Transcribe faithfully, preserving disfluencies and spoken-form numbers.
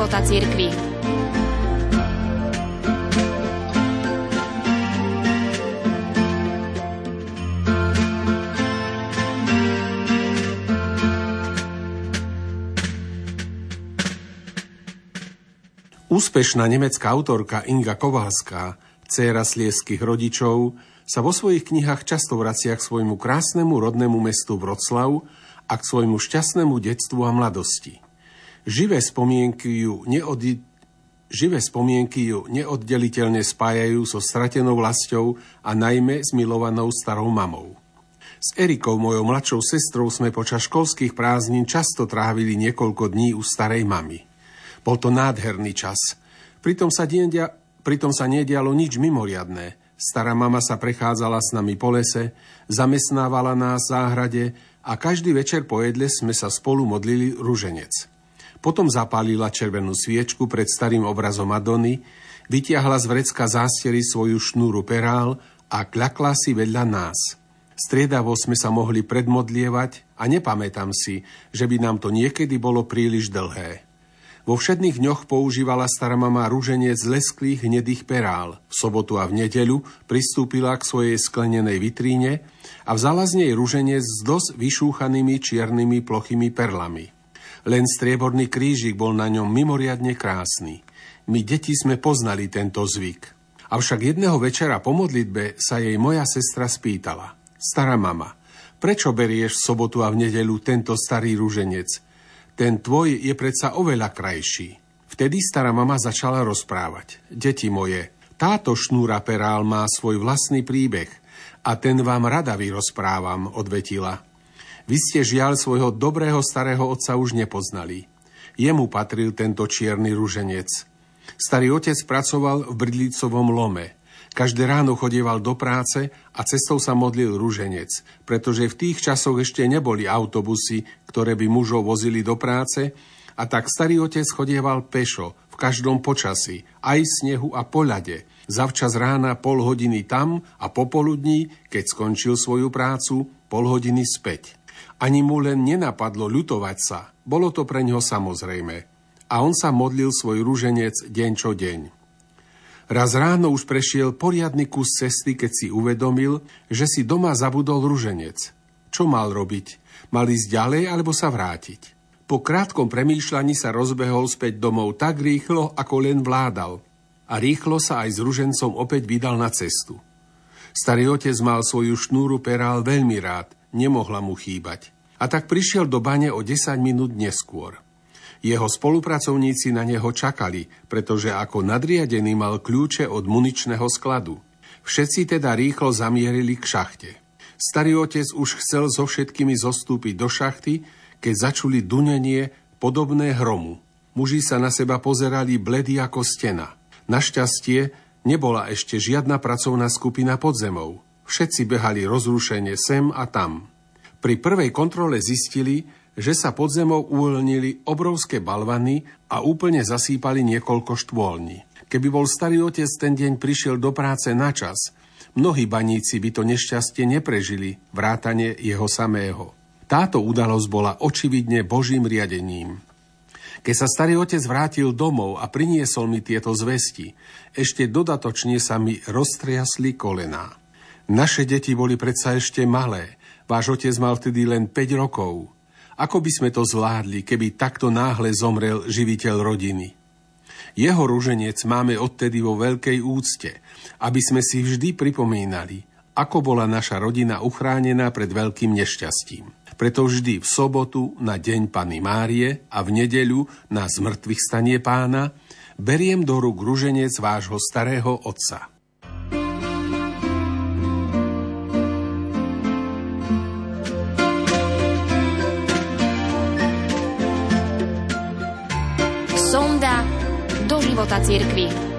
života cirkvi. Úspešná nemecká autorka Inga Kovalská, dcéra sliezskych rodičov, sa vo svojich knihách často vracia k svojmu krásnemu rodnému mestu Vroclav a k svojmu šťastnému detstvu a mladosti. Živé spomienky ju, neodi... Živé spomienky ju neoddeliteľne spájajú so stratenou vlastou a najmä s milovanou starou mamou. S Erikou, mojou mladšou sestrou, sme počas školských prázdnin často trávili niekoľko dní u starej mamy. Bol to nádherný čas. Pritom sa, diendia, pritom sa nedialo nič mimoriadne. Stará mama sa prechádzala s nami po lese, zamestnávala nás v záhrade a každý večer po jedle sme sa spolu modlili ruženec. Potom zapálila červenú sviečku pred starým obrazom Madony, vytiahla z vrecka zástiery svoju šnúru perál a kľakla si vedľa nás. Striedavo sme sa mohli predmodlievať a nepamätám si, že by nám to niekedy bolo príliš dlhé. Vo všedných dňoch používala stará mama ruženec z lesklých hnedých perál. V sobotu a v nedeľu pristúpila k svojej sklenenej vitríne a vzala z nej ruženec s dosť vyšúchanými čiernymi plochými perlami. Len strieborný krížik bol na ňom mimoriadne krásny. My deti sme poznali tento zvyk. Avšak jedného večera po modlitbe sa jej moja sestra spýtala: Stará mama, prečo berieš v sobotu a v nedeľu tento starý ruženec? Ten tvoj je predsa oveľa krajší. Vtedy stará mama začala rozprávať. Deti moje, táto šnúra perál má svoj vlastný príbeh a ten vám rada vyrozprávam, odvetila. Vy ste žiaľ svojho dobrého starého otca už nepoznali. Jemu patril tento čierny ruženec. Starý otec pracoval v bridlicovom lome. Každé ráno chodieval do práce a cestou sa modlil ruženec, pretože v tých časoch ešte neboli autobusy, ktoré by mužov vozili do práce, a tak starý otec chodieval pešo v každom počasí, aj snehu a poľade, zavčas rána pol hodiny tam a popoludní, keď skončil svoju prácu, pol hodiny späť. Ani mu len nenapadlo ľutovať sa, bolo to pre ňoho samozrejme. A on sa modlil svoj ruženec deň čo deň. Raz ráno už prešiel poriadny kus cesty, keď si uvedomil, že si doma zabudol ruženec. Čo mal robiť? Mal ísť ďalej alebo sa vrátiť? Po krátkom premýšľaní sa rozbehol späť domov tak rýchlo, ako len vládal. A rýchlo sa aj s ružencom opäť vydal na cestu. Starý otec mal svoju šnúru perál veľmi rád, nemohla mu chýbať. A tak prišiel do bane o desať minút neskôr. Jeho spolupracovníci na neho čakali, pretože ako nadriadený mal kľúče od muničného skladu. Všetci teda rýchlo zamierili k šachte. Starý otec už chcel so všetkými zostúpiť do šachty, keď začuli dunenie podobné hromu. Muži sa na seba pozerali bledí ako stena. Našťastie nebola ešte žiadna pracovná skupina pod zemou. Všetci behali rozrušene sem a tam. Pri prvej kontrole zistili, že sa pod zemou uvoľnili obrovské balvany a úplne zasýpali niekoľko štôlní. Keby bol starý otec ten deň prišiel do práce na čas, mnohí baníci by to nešťastie neprežili, vrátane jeho samého. Táto udalosť bola očividne Božím riadením. Keď sa starý otec vrátil domov a priniesol mi tieto zvesti, ešte dodatočne sa mi roztriasli kolená. Naše deti boli predsa ešte malé, váš otec mal vtedy len päť rokov. Ako by sme to zvládli, keby takto náhle zomrel živiteľ rodiny? Jeho ruženec máme odtedy vo veľkej úcte, aby sme si vždy pripomínali, ako bola naša rodina uchránená pred veľkým nešťastím. Preto vždy v sobotu na deň Panny Márie a v nedeľu na zmrtvých stanie Pána beriem do rúk ruženec vášho starého otca. Sonda do života cirkvi.